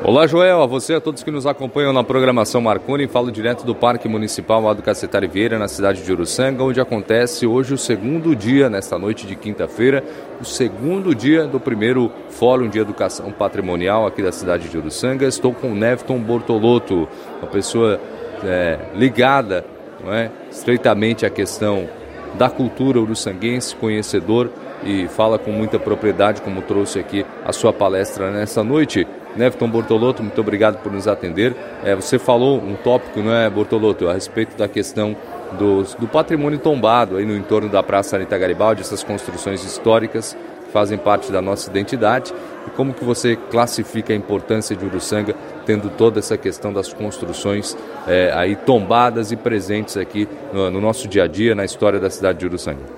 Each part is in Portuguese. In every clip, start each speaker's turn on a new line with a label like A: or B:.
A: Olá, Joel, a você e a todos que nos acompanham na programação Marconi. Falo direto do Parque Municipal Aldo Cacetari Vieira, na cidade de Uruçanga, onde acontece hoje o segundo dia, nesta noite de quinta-feira, o segundo dia do primeiro Fórum de Educação Patrimonial aqui da cidade de Uruçanga. Estou com o Nefton Bortolotto, uma pessoa ligada, não é, estreitamente à questão da cultura uruçanguense, conhecedor e fala com muita propriedade, como trouxe aqui a sua palestra nessa noite. Nefton Bortolotto, muito obrigado por nos atender. Você falou um tópico, não é, Bortolotto, a respeito da questão do patrimônio tombado aí no entorno da Praça Anita Garibaldi, essas construções históricas que fazem parte da nossa identidade. E como que você classifica a importância de Uruçanga, tendo toda essa questão das construções aí tombadas e presentes aqui no nosso dia a dia, na história da cidade de Uruçanga?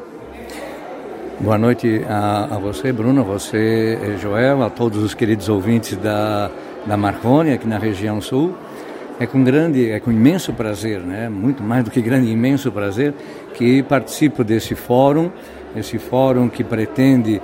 B: Boa noite a você, Bruno, a você, Joel, a todos os queridos ouvintes da Marconi, aqui na região sul. É com imenso prazer, né? Muito mais do que grande, imenso prazer, que participo desse fórum, esse fórum que pretende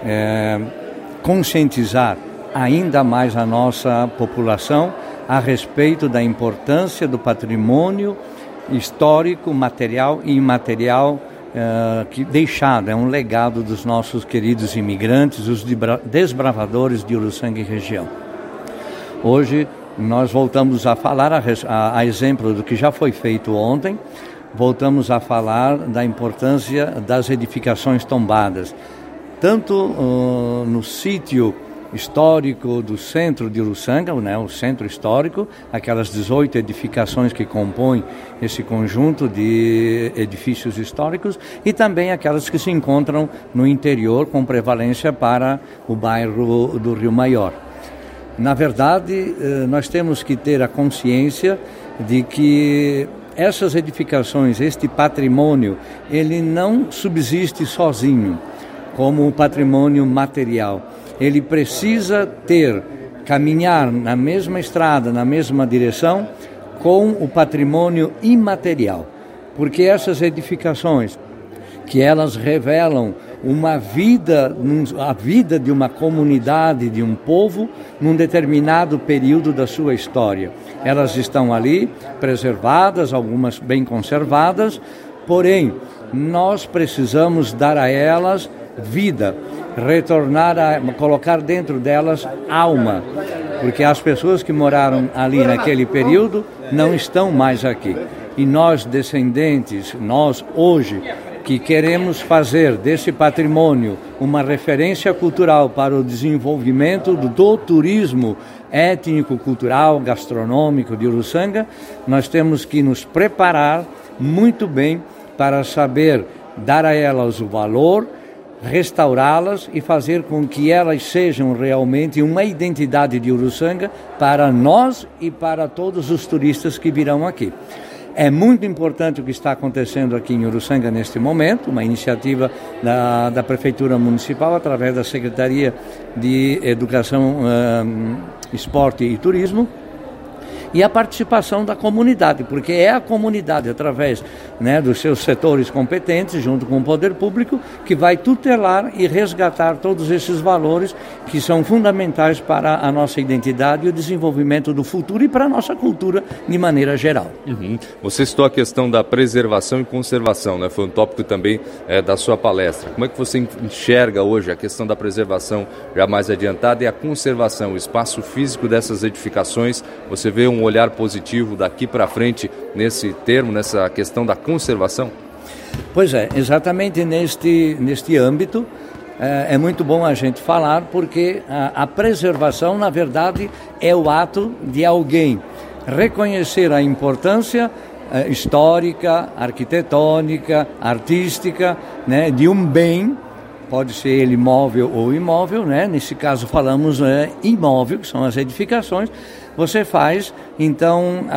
B: conscientizar ainda mais a nossa população a respeito da importância do patrimônio histórico, material e imaterial que deixado, é um legado dos nossos queridos imigrantes, os desbravadores de Uruçanga e região. Hoje nós voltamos a falar, a exemplo do que já foi feito ontem, voltamos a falar da importância das edificações tombadas, tanto no sítio histórico do centro de Uruçanga, né, o centro histórico, aquelas 18 edificações que compõem esse conjunto de edifícios históricos, e também aquelas que se encontram no interior, com prevalência para o bairro do Rio Maior. Na verdade, nós temos que ter a consciência de que essas edificações, este patrimônio, ele não subsiste sozinho, como o patrimônio material. Ele precisa caminhar na mesma estrada, na mesma direção, com o patrimônio imaterial. Porque essas edificações, que elas revelam a vida de uma comunidade, de um povo, num determinado período da sua história. Elas estão ali, preservadas, algumas bem conservadas, porém, nós precisamos dar a elas vida, colocar dentro delas alma, porque as pessoas que moraram ali naquele período não estão mais aqui. E nós, descendentes, nós hoje, que queremos fazer desse patrimônio uma referência cultural para o desenvolvimento do turismo étnico, cultural, gastronômico de Uruçanga, nós temos que nos preparar muito bem para saber dar a elas o valor, restaurá-las e fazer com que elas sejam realmente uma identidade de Uruçanga para nós e para todos os turistas que virão aqui. É muito importante o que está acontecendo aqui em Uruçanga neste momento, uma iniciativa da Prefeitura Municipal através da Secretaria de Educação, Esporte e Turismo, e a participação da comunidade, porque é a comunidade, através, né, dos seus setores competentes, junto com o poder público, que vai tutelar e resgatar todos esses valores que são fundamentais para a nossa identidade e o desenvolvimento do futuro e para a nossa cultura de maneira geral.
A: Uhum. Você citou a questão da preservação e conservação, né? Foi um tópico também da sua palestra. Como é que você enxerga hoje a questão da preservação já mais adiantada e a conservação, o espaço físico dessas edificações? Você vê um olhar positivo daqui para frente nesse termo, nessa questão da conservação?
B: Pois é, exatamente neste âmbito é muito bom a gente falar, porque a preservação, na verdade, é o ato de alguém reconhecer a importância histórica, arquitetônica, artística, né, de um bem. Pode ser ele móvel ou imóvel, né? Nesse caso falamos imóvel, que são as edificações. Você faz, então,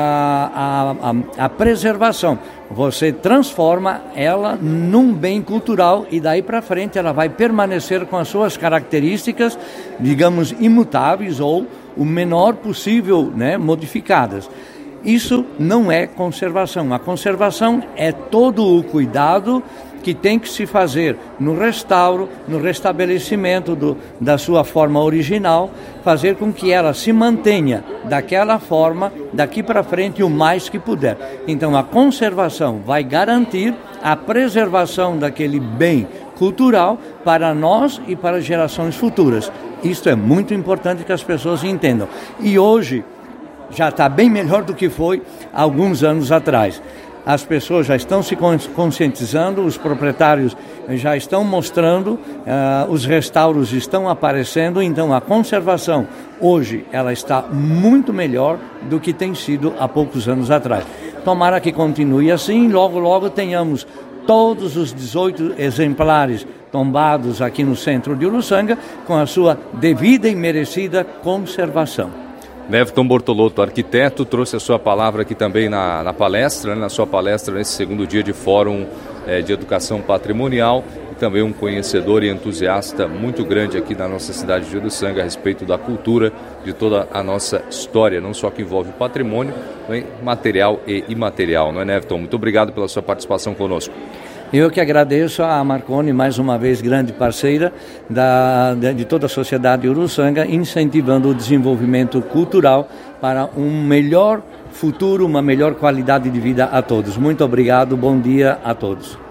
B: a preservação. Você transforma ela num bem cultural e daí para frente ela vai permanecer com as suas características, digamos, imutáveis ou o menor possível, né, modificadas. Isso não é conservação. A conservação é todo o cuidado que tem que se fazer no restauro, no restabelecimento da sua forma original, fazer com que ela se mantenha daquela forma daqui para frente o mais que puder. Então a conservação vai garantir a preservação daquele bem cultural para nós e para gerações futuras. Isso é muito importante que as pessoas entendam. E hoje já está bem melhor do que foi alguns anos atrás. As pessoas já estão se conscientizando, os proprietários já estão mostrando, os restauros estão aparecendo, então a conservação hoje ela está muito melhor do que tem sido há poucos anos atrás. Tomara que continue assim, logo tenhamos todos os 18 exemplares tombados aqui no centro de Uruçanga com a sua devida e merecida conservação.
A: Neveton Bortolotto, arquiteto, trouxe a sua palavra aqui também na palestra, na sua palestra nesse segundo dia de Fórum de Educação Patrimonial, e também um conhecedor e entusiasta muito grande aqui na nossa cidade de Uruçanga a respeito da cultura, de toda a nossa história, não só que envolve o patrimônio, material e imaterial, não é, Neveton? Muito obrigado pela sua participação conosco.
B: Eu que agradeço a Marconi, mais uma vez grande parceira de toda a sociedade de Uruçanga, incentivando o desenvolvimento cultural para um melhor futuro, uma melhor qualidade de vida a todos. Muito obrigado, bom dia a todos.